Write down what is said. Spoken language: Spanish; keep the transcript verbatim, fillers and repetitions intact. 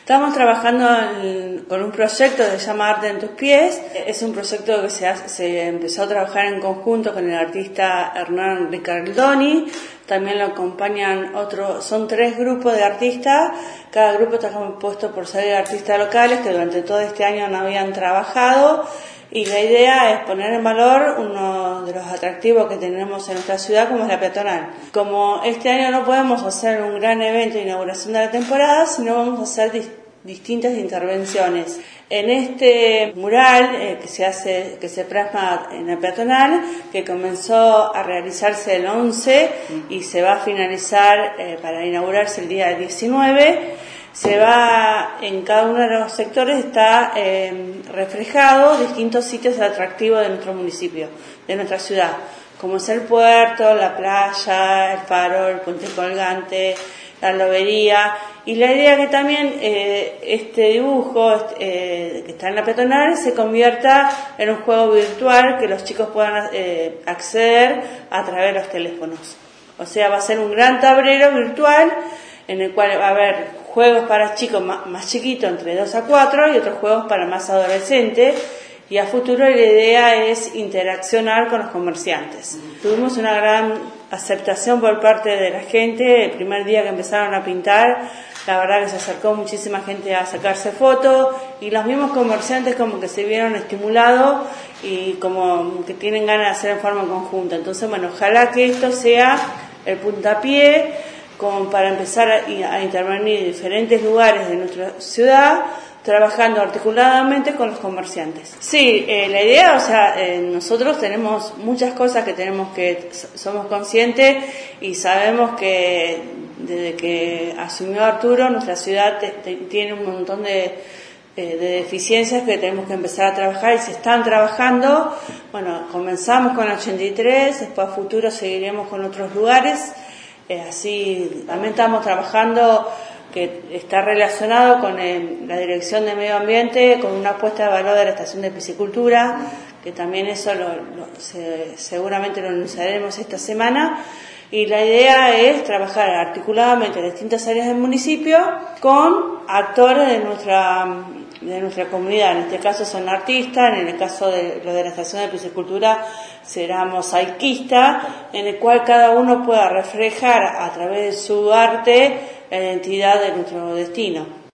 Estamos trabajando en, con un proyecto que se llama Arte en tus pies. Es un proyecto que se, hace, se empezó a trabajar en conjunto con el artista Hernán Ricardoni. También lo acompañan otros, son tres grupos de artistas. Cada grupo está compuesto por seis artistas locales que durante todo este año no habían trabajado. Y la idea es poner en valor uno de los atractivos que tenemos en nuestra ciudad, como es la peatonal. Como este año no podemos hacer un gran evento de inauguración de la temporada, sino vamos a hacer dis- distintas intervenciones. En este mural eh, que se hace, que se plasma en la peatonal, que comenzó a realizarse el once y se va a finalizar eh, para inaugurarse el día diecinueve, se va, en cada uno de los sectores está eh, reflejado distintos sitios atractivos de nuestro municipio, de nuestra ciudad, como es el puerto, la playa, el faro, el puente colgante, la lobería. Y la idea que también eh, este dibujo eh, que está en la peatonal se convierta en un juego virtual que los chicos puedan eh, acceder a través de los teléfonos. O sea, va a ser un gran tablero virtual en el cual va a haber juegos para chicos más, más chiquitos, entre dos a cuatro, y otros juegos para más adolescentes. Y a futuro la idea es interaccionar con los comerciantes. Tuvimos una gran aceptación por parte de la gente. El primer día que empezaron a pintar, la verdad que se acercó muchísima gente a sacarse fotos, y los mismos comerciantes como que se vieron estimulados y como que tienen ganas de hacer en forma conjunta. Entonces, bueno, ojalá que esto sea el puntapié como para empezar a, a intervenir en diferentes lugares de nuestra ciudad, trabajando articuladamente con los comerciantes. Sí, eh, la idea, o sea, eh, nosotros tenemos muchas cosas que tenemos que, somos conscientes y sabemos que desde que asumió Arturo, nuestra ciudad te, te, tiene un montón de, eh, de deficiencias que tenemos que empezar a trabajar y se están trabajando. Bueno, comenzamos con ochenta y tres, después a futuro seguiremos con otros lugares. Eh, así también estamos trabajando, que está relacionado con el, la Dirección de Medio Ambiente, con una puesta de valor de la estación de piscicultura, que también eso lo, lo, se, seguramente lo anunciaremos esta semana. Y la idea es trabajar articuladamente en distintas áreas del municipio con actores de nuestra de nuestra comunidad. En este caso son artistas, en el caso de lo de la estación de piscicultura será mosaiquista, en el cual cada uno pueda reflejar a través de su arte la identidad de nuestro destino.